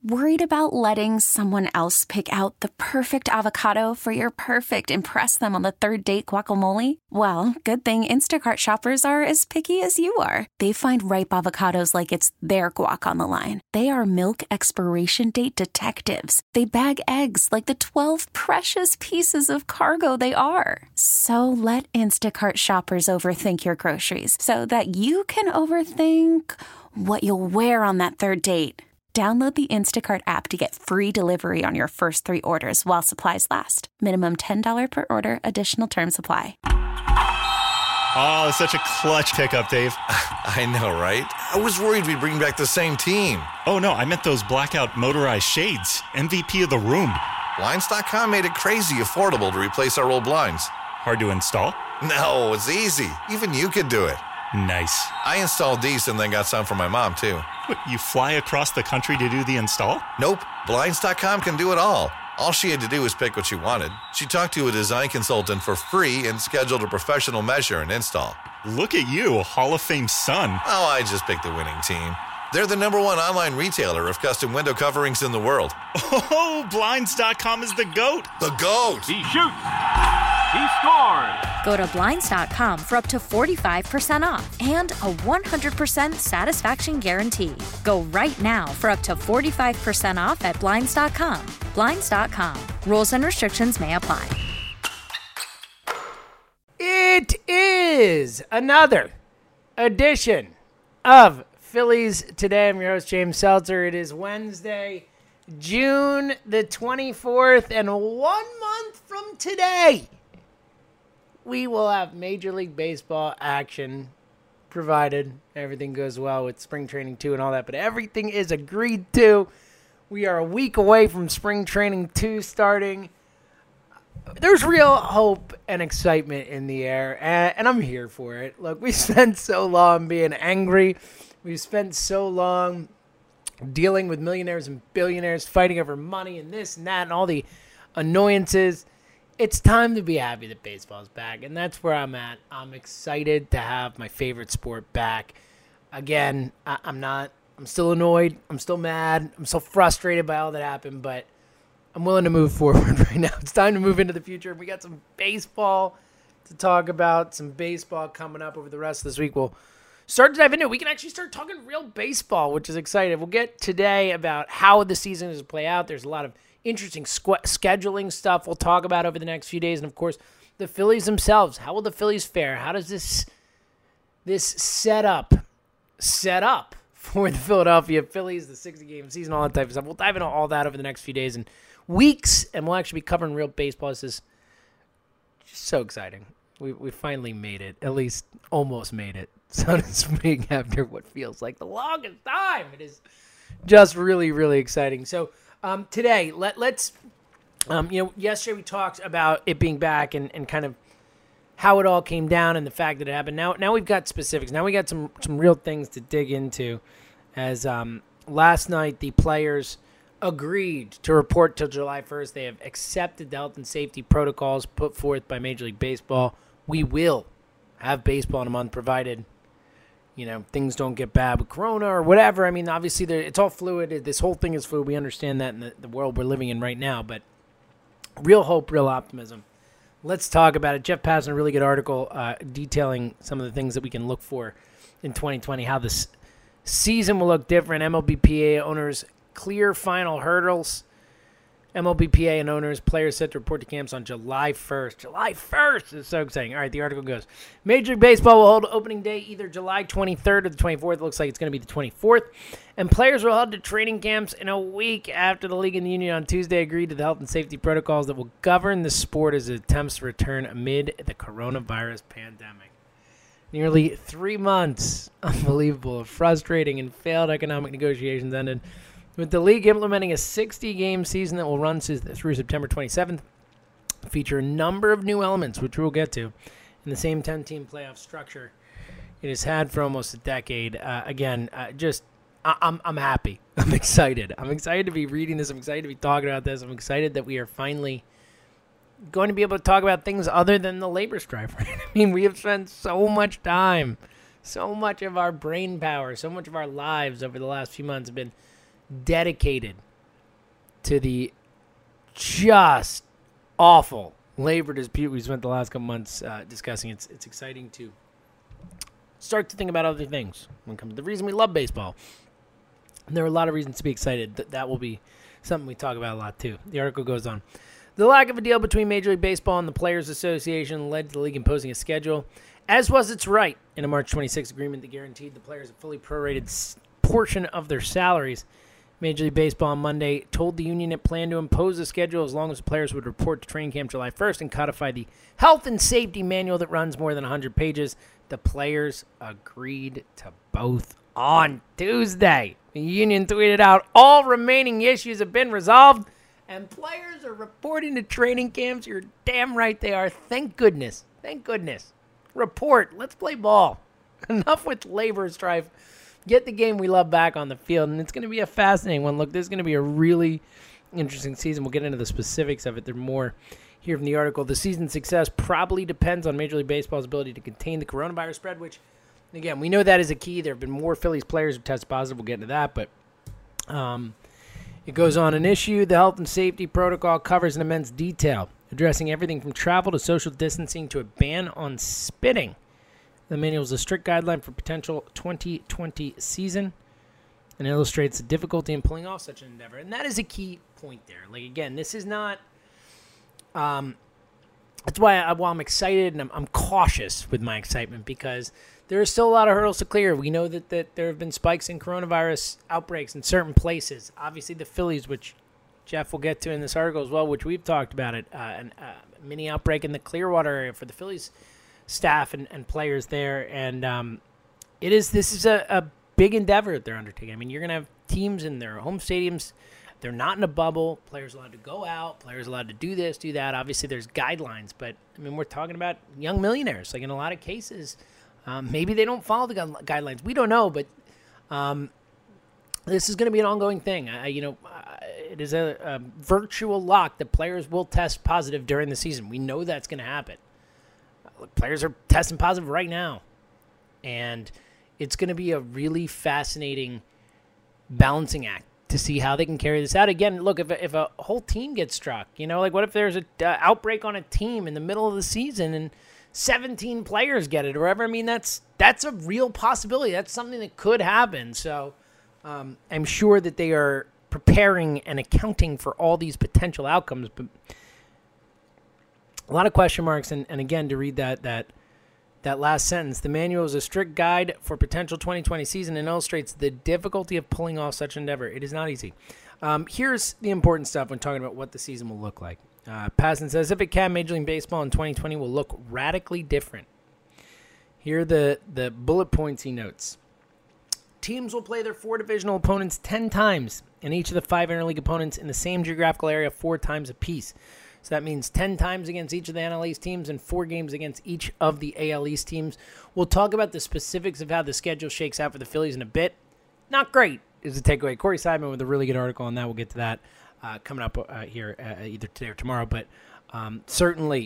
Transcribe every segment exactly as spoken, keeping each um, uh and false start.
Worried about letting someone else pick out the perfect avocado for your perfect impress them on the third date guacamole? Well, good thing Instacart shoppers are as picky as you are. They find ripe avocados like it's their guac on the line. They are milk expiration date detectives. They bag eggs like the twelve precious pieces of cargo they are. So let Instacart shoppers overthink your groceries so that you can overthink what you'll wear on that third date. Download the Instacart app to get free delivery on your first three orders while supplies last. Minimum ten dollars per order. Additional terms apply. Oh, such a clutch pickup, Dave. I know, right? I was worried we'd bring back the same team. Oh, no, I meant those blackout motorized shades. M V P of the room. Blinds dot com made it crazy affordable to replace our old blinds. Hard to install? No, it's easy. Even you could do it. Nice. I installed these and then got some for my mom, too. What, you fly across the country to do the install? Nope. Blinds dot com can do it all. All she had to do was pick what she wanted. She talked to a design consultant for free and scheduled a professional measure and install. Look at you, Hall of Fame son. Oh, I just picked the winning team. They're the number one online retailer of custom window coverings in the world. Oh, Blinds dot com is the GOAT. The GOAT! He shoots! He scores! Go to Blinds dot com for up to forty-five percent off and a one hundred percent satisfaction guarantee. Go right now for up to forty-five percent off at Blinds dot com. Blinds dot com. Rules and restrictions may apply. It is another edition of Phillies Today. I'm your host, James Seltzer. It is Wednesday, June the twenty-fourth, and one month from today, we will have Major League Baseball action, provided everything goes well with spring training two and all that, but everything is agreed to. We are a week away from spring training two starting. There's real hope and excitement in the air, and, and I'm here for it. Look, we spent so long being angry. We've spent so long dealing with millionaires and billionaires fighting over money and this and that and all the annoyances. It's time to be happy that baseball's back, and that's where I'm at. I'm excited to have my favorite sport back. Again, I, I'm not, I'm still annoyed. I'm still mad. I'm still frustrated by all that happened, but I'm willing to move forward right now. It's time to move into the future. We got some baseball to talk about, some baseball coming up over the rest of this week. We'll start to dive into it. We can actually start talking real baseball, which is exciting. We'll get today about how the season is to play out. There's a lot of interesting squ- scheduling stuff we'll talk about over the next few days. And, of course, the Phillies themselves. How will the Phillies fare? How does this this setup set up for the Philadelphia Phillies, the sixty-game season, all that type of stuff? We'll dive into all that over the next few days and weeks, and we'll actually be covering real baseball. This is just so exciting. We we finally made it, at least almost made it, so to speak, after what feels like the longest time. It is just really, really exciting. So um, today, let, let's, um, you know, yesterday we talked about it being back and, and kind of how it all came down and the fact that it happened. Now now we've got specifics. Now we got some, some real things to dig into, as um, last night the players agreed to report till July first. They have accepted the health and safety protocols put forth by Major League Baseball. We will have baseball in a month, provided, you know, things don't get bad with Corona or whatever. I mean, obviously, it's all fluid. This whole thing is fluid. We understand that in the, the world we're living in right now. But real hope, real optimism. Let's talk about it. Jeff Passan, a really good article uh, detailing some of the things that we can look for in twenty twenty, how this season will look different. M L B P A owners clear final hurdles. M L B P A and owners, players set to report to camps on July first. July first is so exciting. All right, the article goes, Major League Baseball will hold opening day either July twenty-third or the twenty-fourth. It looks like it's going to be the twenty-fourth. And players will head to training camps in a week after the league and the union on Tuesday agreed to the health and safety protocols that will govern the sport as it attempts to return amid the coronavirus pandemic. Nearly three months, unbelievable, of frustrating and failed economic negotiations ended with the league implementing a sixty-game season that will run through September twenty-seventh, feature a number of new elements, which we'll get to, in the same ten-team playoff structure it has had for almost a decade. Uh, again, uh, just I- I'm I'm happy. I'm excited. I'm excited to be reading this. I'm excited to be talking about this. I'm excited that we are finally going to be able to talk about things other than the labor strife. Right? I mean, we have spent so much time, so much of our brain power, so much of our lives over the last few months have been dedicated to the just awful labor dispute we spent the last couple months uh, discussing. It's it's exciting to start to think about other things when it comes to the reason we love baseball. And there are a lot of reasons to be excited. That that will be something we talk about a lot too. The article goes on. The lack of a deal between Major League Baseball and the Players Association led to the league imposing a schedule, as was its right, in a March twenty-sixth agreement that guaranteed the players a fully prorated s- portion of their salaries. Major League Baseball on Monday told the union it planned to impose a schedule as long as the players would report to training camp July first and codify the health and safety manual that runs more than one hundred pages. The players agreed to both on Tuesday. The union tweeted out, all remaining issues have been resolved, and players are reporting to training camps. You're damn right they are. Thank goodness. Thank goodness. Report. Let's play ball. Enough with labor strife. Get the game we love back on the field, and it's going to be a fascinating one. Look, this is going to be a really interesting season. We'll get into the specifics of it. There's more here from the article. The season's success probably depends on Major League Baseball's ability to contain the coronavirus spread, which, again, we know that is a key. There have been more Phillies players who test positive. We'll get into that, but um, it goes on. An issue, the health and safety protocol covers in immense detail, addressing everything from travel to social distancing to a ban on spitting. The manual is a strict guideline for potential twenty twenty season and illustrates the difficulty in pulling off such an endeavor. And that is a key point there. Like, again, this is not um, – that's why I, while I'm excited and I'm, I'm cautious with my excitement, because there are still a lot of hurdles to clear. We know that, that there have been spikes in coronavirus outbreaks in certain places. Obviously, the Phillies, which Jeff will get to in this article as well, which we've talked about it, uh, an, uh, a mini outbreak in the Clearwater area for the Phillies staff and, and players there. And um, it is this is a, a big endeavor that they're undertaking. I mean, you're going to have teams in their home stadiums. They're not in a bubble. Players allowed to go out. Players allowed to do this, do that. Obviously, there's guidelines. But, I mean, we're talking about young millionaires. Like, in a lot of cases, um, maybe they don't follow the gu- guidelines. We don't know, but um, this is going to be an ongoing thing. I, you know, uh, it is a, a virtual lock that players will test positive during the season. We know that's going to happen. Look, players are testing positive right now. And it's going to be a really fascinating balancing act to see how they can carry this out. Again, look, if a, if a whole team gets struck, you know, like what if there's an uh, outbreak on a team in the middle of the season and seventeen players get it or whatever? I mean, that's that's a real possibility. That's something that could happen. So um, I'm sure that they are preparing and accounting for all these potential outcomes. But a lot of question marks. And, and again, to read that that that last sentence, the manual is a strict guide for potential twenty twenty season and illustrates the difficulty of pulling off such an endeavor. It is not easy. Um, here's the important stuff when talking about what the season will look like. Uh, Passan says, if it can, Major League Baseball in twenty twenty will look radically different. Here are the, the bullet points he notes. Teams will play their four divisional opponents ten times, and each of the five interleague opponents in the same geographical area four times apiece. So that means ten times against each of the N L East teams and four games against each of the A L East teams. We'll talk about the specifics of how the schedule shakes out for the Phillies in a bit. Not great is the takeaway. Corey Seidman with a really good article on that. We'll get to that uh, coming up uh, here uh, either today or tomorrow. But um, certainly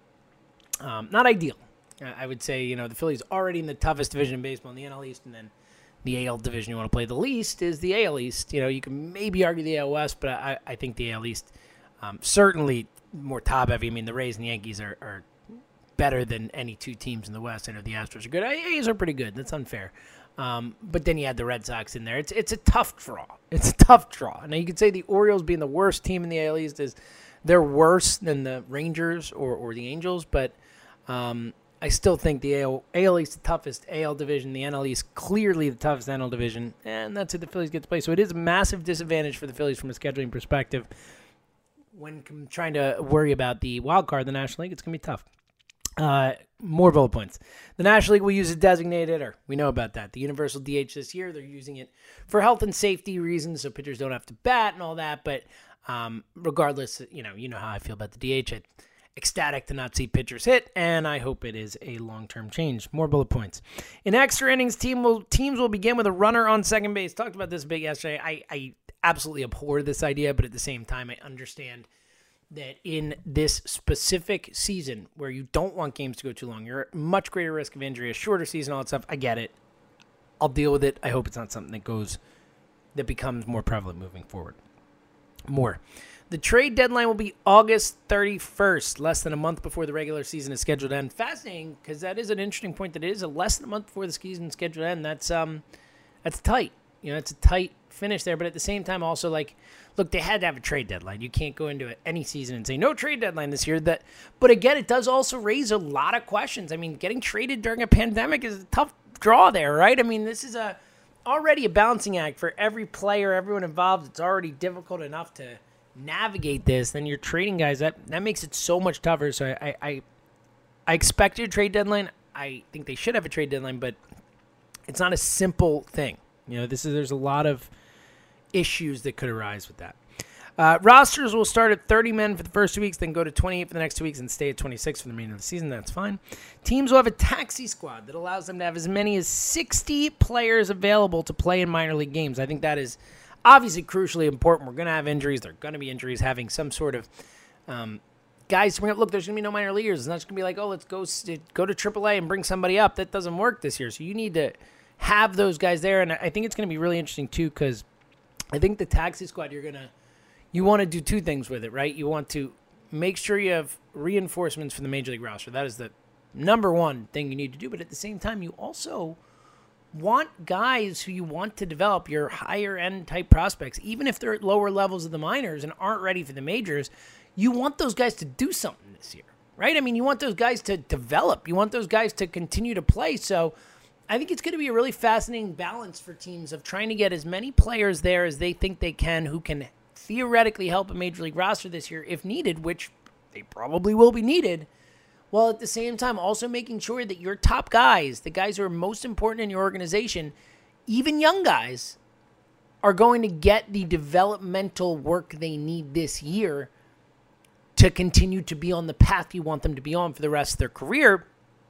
um, not ideal. Uh, I would say, you know, the Phillies already in the toughest division in baseball in the N L East, and then the A L division you want to play the least is the A L East. You know, you can maybe argue the A L West, but I, I think the A L East um, certainly more top-heavy. I mean, the Rays and the Yankees are, are better than any two teams in the West. I know the Astros are good. A's are pretty good. That's unfair. Um, but then you had the Red Sox in there. It's it's a tough draw. It's a tough draw. Now, you could say the Orioles being the worst team in the A L East is they're worse than the Rangers or, or the Angels, but um, I still think the A L, A L East is the toughest A L division. The N L East clearly the toughest N L division, and that's who the Phillies get to play. So it is a massive disadvantage for the Phillies from a scheduling perspective. When trying to worry about the wild card in the National League, it's going to be tough. Uh, more bullet points. The National League will use a designated, or we know about that, the universal D H this year. They're using it for health and safety reasons, so pitchers don't have to bat and all that. But um, regardless, you know, you know how I feel about the D H. I'm ecstatic to not see pitchers hit, and I hope it is a long-term change. More bullet points. In extra innings, team will, teams will begin with a runner on second base. Talked about this big yesterday. I, I absolutely abhor this idea, but at the same time, I understand that in this specific season where you don't want games to go too long, you're at much greater risk of injury, a shorter season, all that stuff. I get it. I'll deal with it. I hope it's not something that goes, that becomes more prevalent moving forward. more. The trade deadline will be August thirty-first, less than a month before the regular season is scheduled to end. Fascinating, because that is an interesting point that it is a less than a month before the season is scheduled to end. That's um, that's tight. You know, it's a tight finish there, but at the same time, also like, look, they had to have a trade deadline. You can't go into any season and say no trade deadline this year. That, but again, it does also raise a lot of questions. I mean, getting traded during a pandemic is a tough draw there, right? I mean, this is a already a balancing act for every player, everyone involved. It's already difficult enough to navigate this. Then you're trading guys. That that makes it so much tougher. So I I, I expected a trade deadline. I think they should have a trade deadline, but it's not a simple thing. You know, this is there's a lot of issues that could arise with that. Uh, rosters will start at thirty men for the first two weeks, then go to twenty-eight for the next two weeks, and stay at twenty-six for the remainder of the season. That's fine. Teams will have a taxi squad that allows them to have as many as sixty players available to play in minor league games. I think that is obviously crucially important. We're going to have injuries. There are going to be injuries. Having some sort of um, guys, look, there's going to be no minor leaguers. It's not just going to be like, oh, let's go go to triple A and bring somebody up. That doesn't work this year. So you need to have those guys there, and I think it's going to be really interesting too, because I think the taxi squad, you're going to You want to do two things with it, right? You want to make sure you have reinforcements for the Major League roster. That is the number one thing you need to do. But at the same time, you also want guys who you want to develop, your higher-end type prospects, even if they're at lower levels of the minors and aren't ready for the majors. You want those guys to do something this year, right? I mean, you want those guys to develop. You want those guys to continue to play. So I think it's going to be a really fascinating balance for teams of trying to get as many players there as they think they can who can theoretically help a Major League roster this year if needed, which they probably will be needed, while at the same time also making sure that your top guys, the guys who are most important in your organization, even young guys, are going to get the developmental work they need this year to continue to be on the path you want them to be on for the rest of their career.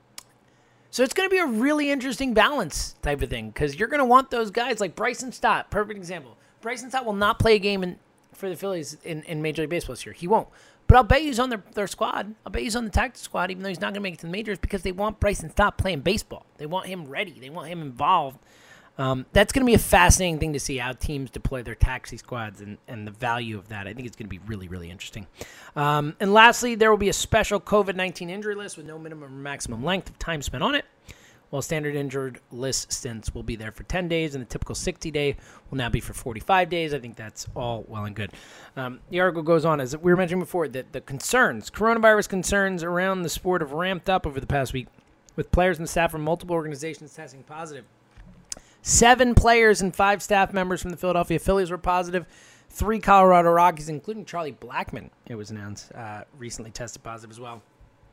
So it's going to be a really interesting balance type of thing, because you're going to want those guys like Bryson Stott, perfect example. Bryson Stott will not play a game in for the Phillies in, in Major League Baseball this year. He won't. But I'll bet he's on their, their squad. I'll bet he's on the tactical squad, even though he's not going to make it to the majors, because they want Bryson Stott playing baseball. They want him ready. They want him involved. Um, that's going to be a fascinating thing to see how teams deploy their taxi squads and, and the value of that. I think it's going to be really, really interesting. Um, and lastly, there will be a special covid nineteen injury list with no minimum or maximum length of time spent on it. While standard injured list stints will be there for ten days, and the typical sixty-day will now be for forty-five days. I think that's all well and good. Um, the article goes on, as we were mentioning before, that the concerns, coronavirus concerns around the sport have ramped up over the past week, with players and staff from multiple organizations testing positive. Seven players and five staff members from the Philadelphia Phillies were positive. Three Colorado Rockies, including Charlie Blackmon, it was announced, uh, recently tested positive as well.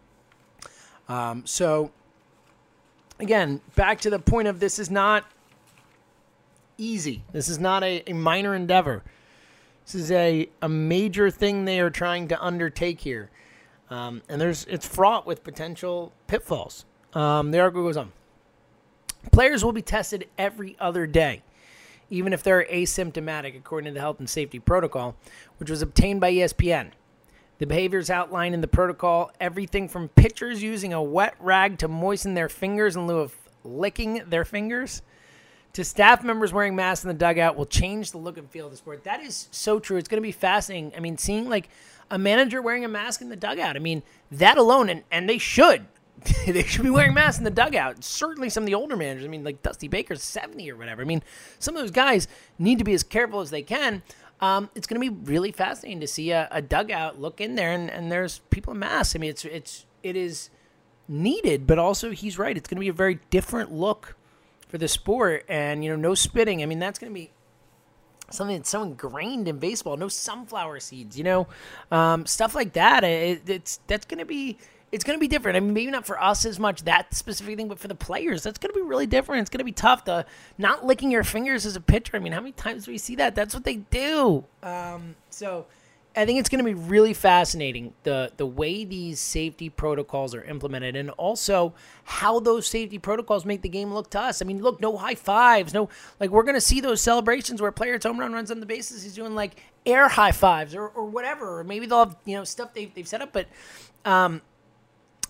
Um, so... Again, back to the point of this is not easy. This is not a, a minor endeavor. This is a, a major thing they are trying to undertake here. Um, and there's it's fraught with potential pitfalls. Um, the article goes on. Players will be tested every other day, even if they're asymptomatic, according to the health and safety protocol, which was obtained by E S P N. The behaviors outlined in the protocol, everything from pitchers using a wet rag to moisten their fingers in lieu of licking their fingers, to staff members wearing masks in the dugout, will change the look and feel of the sport. That is so true. It's going to be fascinating. I mean, seeing like a manager wearing a mask in the dugout, I mean, that alone, and, and they should. They should be wearing masks in the dugout. Certainly some of the older managers, I mean, like Dusty Baker's seventy or whatever. I mean, some of those guys need to be as careful as they can. Um, it's going to be really fascinating to see a, a dugout, look in there, and, and there's people in masks. I mean, it's it's it is needed, but also he's right. It's going to be a very different look for the sport, and you know, no spitting. I mean, that's going to be something that's so ingrained in baseball. No sunflower seeds, you know, um, stuff like that. It, it's that's going to be. It's going to be different. I mean, maybe not for us as much, that specific thing, but for the players, that's going to be really different. It's going to be tough to not licking your fingers as a pitcher. I mean, how many times do we see that? That's what they do. Um, so I think it's going to be really fascinating, the the way these safety protocols are implemented, and also how those safety protocols make the game look to us. I mean, look, no high fives. No, like we're going to see those celebrations where a player home run runs on the bases. He's doing like air high fives or, or whatever. Or maybe they'll have, you know, stuff they've, they've set up. But, um,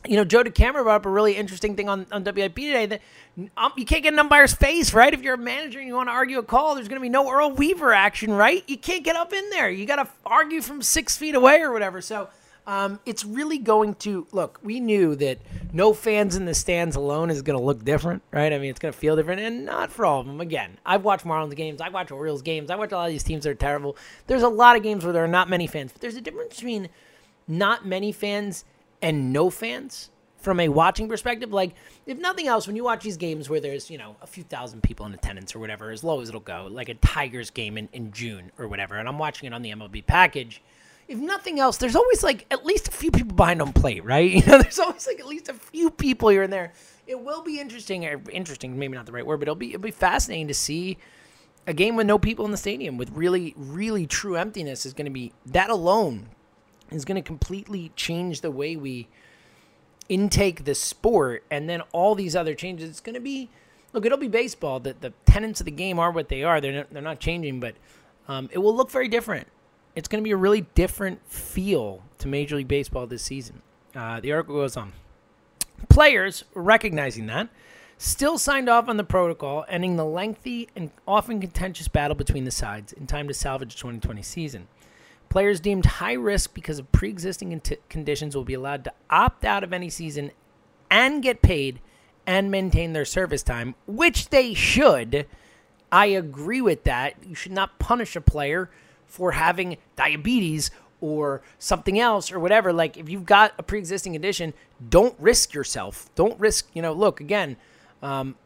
you know, Joe DeCamera brought up a really interesting thing on, on W I P today, that um, you can't get an umpire's face, right? If you're a manager and you want to argue a call, there's going to be no Earl Weaver action, right? You can't get up in there. You got to argue from six feet away or whatever. So um, it's really going to, look, we knew that no fans in the stands alone is going to look different, right? I mean, it's going to feel different, and not for all of them. Again, I've watched Marlins games. I watch Orioles games. I watch a lot of these teams that are terrible. There's a lot of games where there are not many fans, but there's a difference between not many fans and no fans from a watching perspective. Like, if nothing else, when you watch these games where there's, you know, a few thousand people in attendance or whatever, as low as it'll go, like a Tigers game in, in June or whatever, and I'm watching it on the M L B package, if nothing else, there's always like at least a few people behind home plate, right? You know, there's always like at least a few people here and there. It will be interesting, or interesting, maybe not the right word, but it'll be it'll be fascinating to see a game with no people in the stadium, with really, really true emptiness. Is going to be, that alone is going to completely change the way we intake the sport, and then all these other changes. It's going to be, look, it'll be baseball. The, the tenets of the game are what they are. They're not, they're not changing, but um, it will look very different. It's going to be a really different feel to Major League Baseball this season. Uh, the article goes on. Players, recognizing that, still signed off on the protocol, ending the lengthy and often contentious battle between the sides in time to salvage the twenty twenty season. Players deemed high risk because of pre-existing conditions will be allowed to opt out of any season and get paid and maintain their service time, which they should. I agree with that. You should not punish a player for having diabetes or something else or whatever. Like, if you've got a pre-existing condition, don't risk yourself. Don't risk, you know, look, again, um,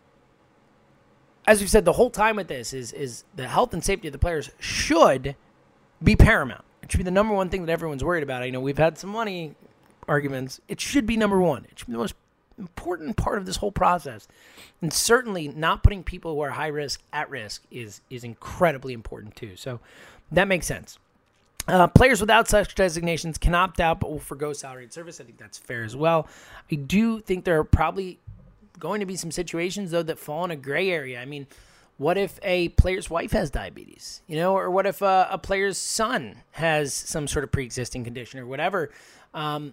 as we've said the whole time with this, is is the health and safety of the players should be paramount. It should be the number one thing that everyone's worried about. I know we've had some money arguments. It should be number one. It should be the most important part of this whole process. And certainly not putting people who are high risk at risk is is incredibly important too. So that makes sense. Uh, players without such designations can opt out but will forgo salaried service. I think that's fair as well. I do think there are probably going to be some situations, though, that fall in a gray area. I mean, what if a player's wife has diabetes, you know, or what if a, a player's son has some sort of pre-existing condition or whatever? Um,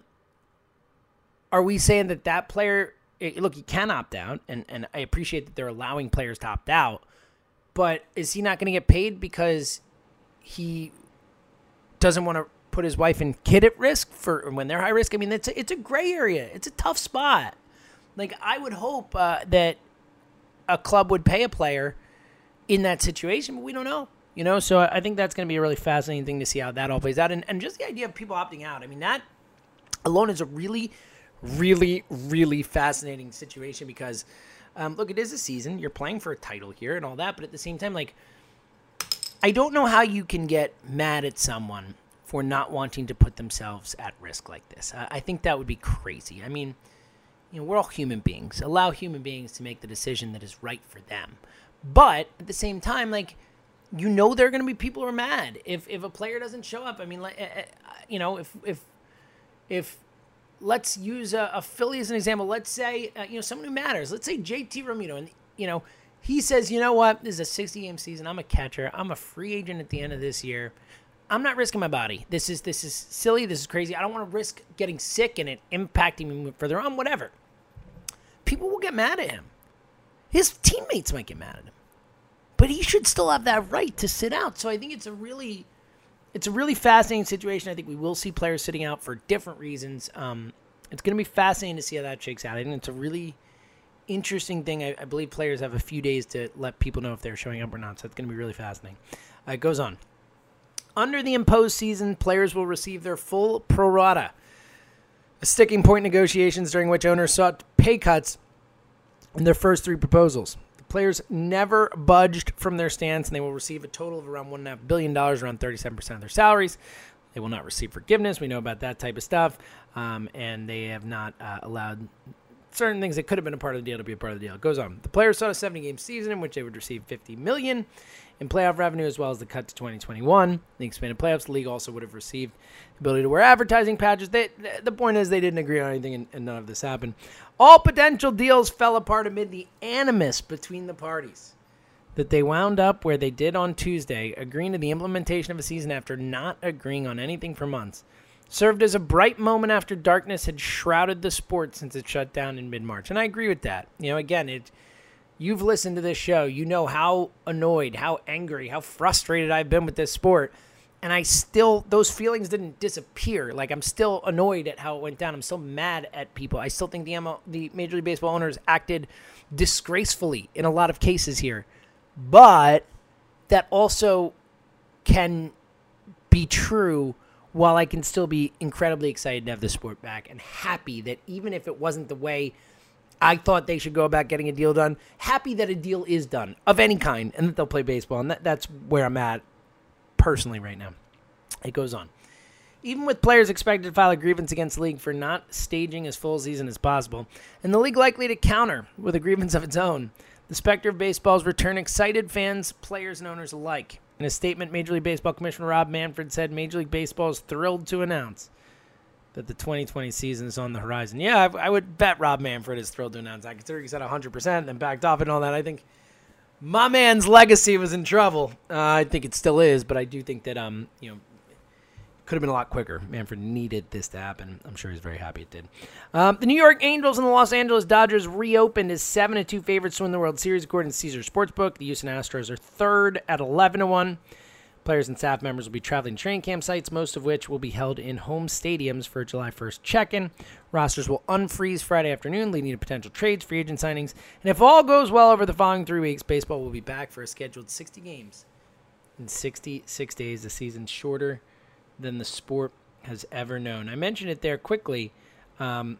are we saying that that player, look, he can opt out, and, and I appreciate that they're allowing players to opt out, but is he not going to get paid because he doesn't want to put his wife and kid at risk for when they're high risk? I mean, it's a, it's a gray area. It's a tough spot. Like, I would hope uh, that a club would pay a player in that situation, but we don't know, you know? So I think that's going to be a really fascinating thing to see how that all plays out. And, and just the idea of people opting out, I mean, that alone is a really, really, really fascinating situation because, um, look, it is a season. You're playing for a title here and all that, but at the same time, like, I don't know how you can get mad at someone for not wanting to put themselves at risk like this. I, I think that would be crazy. I mean, you know, we're all human beings. Allow human beings to make the decision that is right for them. But at the same time, like, you know, there are going to be people who are mad if if a player doesn't show up. I mean, like, uh, you know, if if if let's use a, a Philly as an example. Let's say uh, you know, someone who matters. Let's say J T Realmuto, and you know, he says, you know what, this is a sixty-game season. I'm a catcher. I'm a free agent at the end of this year. I'm not risking my body. This is this is silly. This is crazy. I don't want to risk getting sick and it impacting me further on. Whatever. People will get mad at him. His teammates might get mad at him, but he should still have that right to sit out. So I think it's a really, it's a really fascinating situation. I think we will see players sitting out for different reasons. Um, it's going to be fascinating to see how that shakes out. I think it's a really interesting thing. I, I believe players have a few days to let people know if they're showing up or not. So it's going to be really fascinating. Uh, it goes on. Under the imposed season, players will receive their full pro rata. A sticking point negotiations during which owners sought pay cuts in their first three proposals. The players never budged from their stance, and they will receive a total of around one point five billion dollars, around thirty-seven percent of their salaries. They will not receive forgiveness. We know about that type of stuff. Um, and they have not uh, allowed certain things that could have been a part of the deal to be a part of the deal. It goes on. The players sought a seventy-game season in which they would receive fifty million dollars in playoff revenue, as well as the cut to twenty twenty-one. The expanded playoffs, the league also would have received the ability to wear advertising patches. They, the point is they didn't agree on anything, and, and none of this happened. All potential deals fell apart amid the animus between the parties. That they wound up where they did on Tuesday, agreeing to the implementation of a season after not agreeing on anything for months. served as a bright moment after darkness had shrouded the sport since it shut down in mid-March. And I agree with that. You know, again, it you've listened to this show. You know how annoyed, how angry, how frustrated I've been with this sport. And I still, those feelings didn't disappear. Like, I'm still annoyed at how it went down. I'm still mad at people. I still think the M L, the Major League Baseball owners acted disgracefully in a lot of cases here. But that also can be true while I can still be incredibly excited to have the sport back and happy that even if it wasn't the way I thought they should go about getting a deal done, happy that a deal is done of any kind and that they'll play baseball. And that, that's where I'm at personally right now. It goes on. Even with players expected to file a grievance against the league for not staging as full a season as possible, and the league likely to counter with a grievance of its own, the specter of baseball's return excited fans, players, and owners alike. In a statement, Major League Baseball Commissioner Rob Manfred said Major League Baseball is thrilled to announce that the twenty twenty season is on the horizon. Yeah, I, I would bet Rob Manfred is thrilled to announce that. I consider he said one hundred percent and then backed off and all that. I think my man's legacy was in trouble. Uh, I think it still is, but I do think that um, you know, could have been a lot quicker. Manfred needed this to happen. I'm sure he's very happy it did. Um, the New York Angels and the Los Angeles Dodgers reopened as seven to two favorites to win the World Series, according to Caesars Sportsbook. The Houston Astros are third at eleven to one. Players and staff members will be traveling to training camp sites, most of which will be held in home stadiums for a July first check-in. Rosters will unfreeze Friday afternoon, leading to potential trades, free agent signings. And if all goes well over the following three weeks, baseball will be back for a scheduled sixty games in sixty-six days, a season shorter than the sport has ever known. I mentioned it there quickly. Um,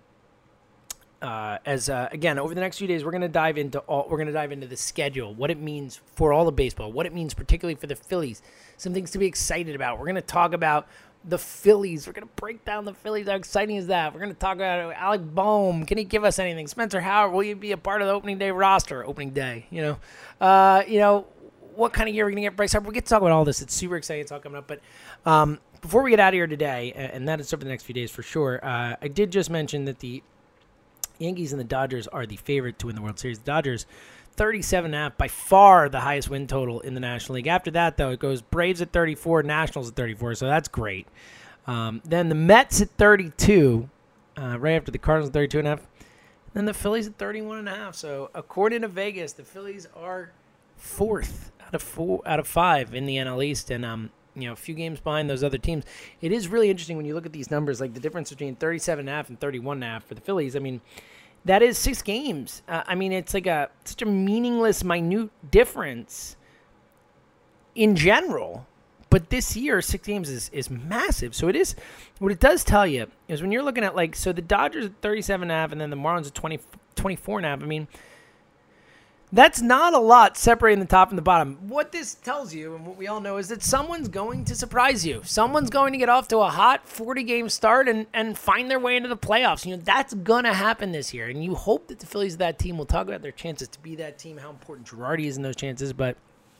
uh, as uh, again, over the next few days, we're going to dive into all. We're going to dive into the schedule, what it means for all of baseball, what it means particularly for the Phillies, some things to be excited about. We're going to talk about the Phillies. We're going to break down the Phillies. How exciting is that? We're going to talk about Alec Bohm. Can he give us anything? Spencer Howard, will you be a part of the opening day roster? Opening day, you know, uh, you know, what kind of year are we going to get Bryce Harper? We'll get to talk about all this. It's super exciting. It's all coming up, but. Um, Before we get out of here today, and that is over the next few days for sure, uh, I did just mention that the Yankees and the Dodgers are the favorite to win the World Series. The Dodgers, thirty-seven and a half, by far the highest win total in the National League. After that, though, it goes Braves at thirty-four, Nationals at thirty-four, so that's great. Um, then the Mets at thirty-two, uh, right after the Cardinals at thirty-two and a half. Then the Phillies at thirty-one and a half. So according to Vegas, the Phillies are fourth out of four out of five in the N L East, and um. you know, a few games behind those other teams. It is really interesting when you look at these numbers, like the difference between thirty-seven and a half and thirty-one and a half for the Phillies. I mean, that is six games. Uh, I mean, it's like a such a meaningless, minute difference in general. But this year, six games is, is massive. So it is, what it does tell you is when you're looking at, like, so the Dodgers at thirty-seven and a half and then the Marlins at twenty, twenty-four and a half. I mean, that's not a lot separating the top and the bottom. What this tells you, and what we all know, is that someone's going to surprise you. Someone's going to get off to a hot forty-game start and, and find their way into the playoffs. You know, that's going to happen this year. And you hope that the Phillies of that team will talk about their chances to be that team, how important Girardi is in those chances. But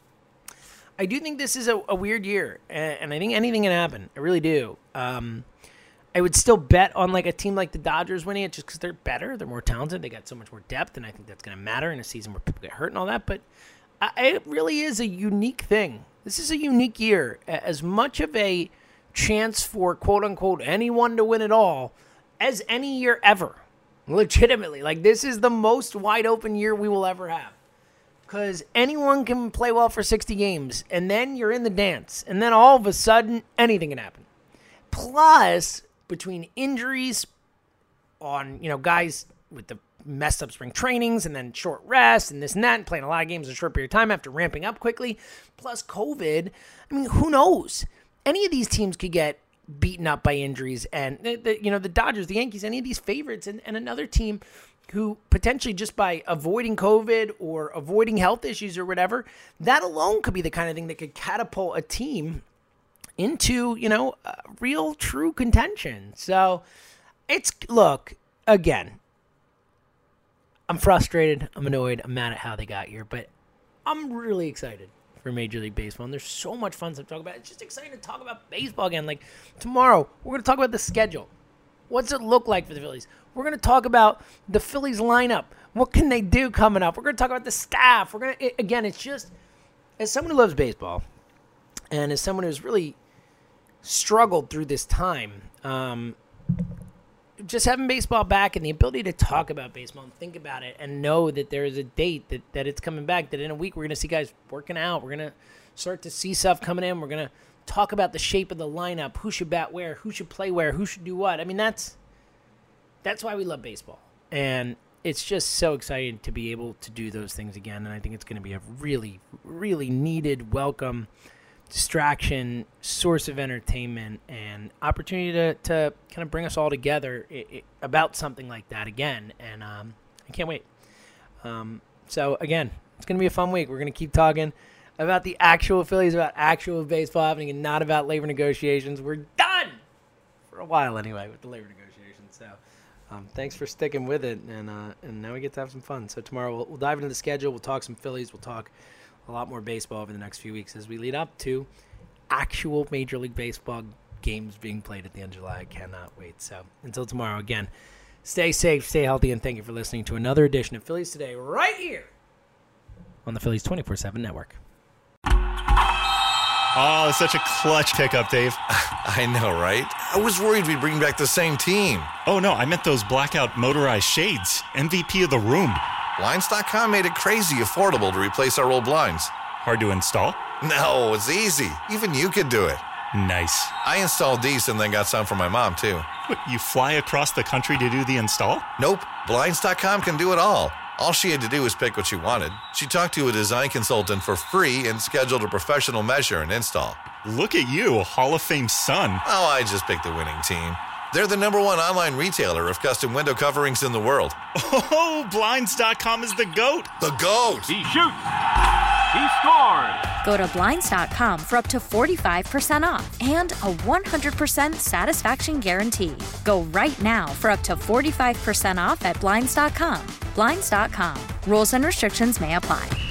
I do think this is a, a weird year, and, and I think anything can happen. I really do. Um, I would still bet on like a team like the Dodgers winning it just because they're better, they're more talented, they got so much more depth, and I think that's going to matter in a season where people get hurt and all that. But I, it really is a unique thing. This is a unique year. As much of a chance for quote-unquote anyone to win it all as any year ever. Legitimately. Like, this is the most wide-open year we will ever have. Because anyone can play well for sixty games, and then you're in the dance. And then all of a sudden, anything can happen. Plus, between injuries on, you know, guys with the messed up spring trainings and then short rest and this and that and playing a lot of games in a short period of time after ramping up quickly, plus COVID, I mean, who knows? Any of these teams could get beaten up by injuries. And, the, the, you know, the Dodgers, the Yankees, any of these favorites, and, and another team who potentially just by avoiding COVID or avoiding health issues or whatever, that alone could be the kind of thing that could catapult a team into, you know, uh, real, true contention. So, it's, look, again, I'm frustrated, I'm annoyed, I'm mad at how they got here, but I'm really excited for Major League Baseball, and there's so much fun stuff to talk about. It's just exciting to talk about baseball again. Like, tomorrow, we're going to talk about the schedule. What's it look like for the Phillies? We're going to talk about the Phillies lineup. What can they do coming up? We're going to talk about the staff. We're going to, again, it's just, as someone who loves baseball, and as someone who's really struggled through this time. Um, just having baseball back and the ability to talk about baseball and think about it and know that there is a date that, that it's coming back, that in a week we're going to see guys working out. We're going to start to see stuff coming in. We're going to talk about the shape of the lineup, who should bat where, who should play where, who should do what. I mean, that's that's why we love baseball. And it's just so exciting to be able to do those things again. And I think it's going to be a really, really needed, welcome distraction, source of entertainment, and opportunity to, to kind of bring us all together it, it, about something like that again. And um, I can't wait. Um, so, again, it's going to be a fun week. We're going to keep talking about the actual Phillies, about actual baseball happening, and not about labor negotiations. We're done for a while anyway with the labor negotiations. So um, thanks for sticking with it, and uh, and now we get to have some fun. So tomorrow we'll, we'll dive into the schedule. We'll talk some Phillies. We'll talk a lot more baseball over the next few weeks as we lead up to actual Major League Baseball games being played at the end of July. I cannot wait. So until tomorrow, again, stay safe, stay healthy, and thank you for listening to another edition of Phillies Today right here on the Phillies twenty-four seven Network. Oh, such a clutch pickup, Dave. I know, right? I was worried we'd bring back the same team. Oh, no, I meant those blackout motorized shades. M V P of the room. Blinds dot com made it crazy affordable to replace our old blinds. Hard to install? No, it's easy. Even you could do it. Nice. I installed these and then got some for my mom, too. What, you fly across the country to do the install? Nope. Blinds dot com can do it all. All she had to do was pick what she wanted. She talked to a design consultant for free and scheduled a professional measure and install. Look at you, Hall of Fame son. Oh, I just picked the winning team. They're the number one online retailer of custom window coverings in the world. Oh, Blinds dot com is the GOAT. The GOAT! He shoots. He scores. Go to Blinds dot com for up to forty-five percent off and a one hundred percent satisfaction guarantee. Go right now for up to forty-five percent off at Blinds dot com. Blinds dot com. Rules and restrictions may apply.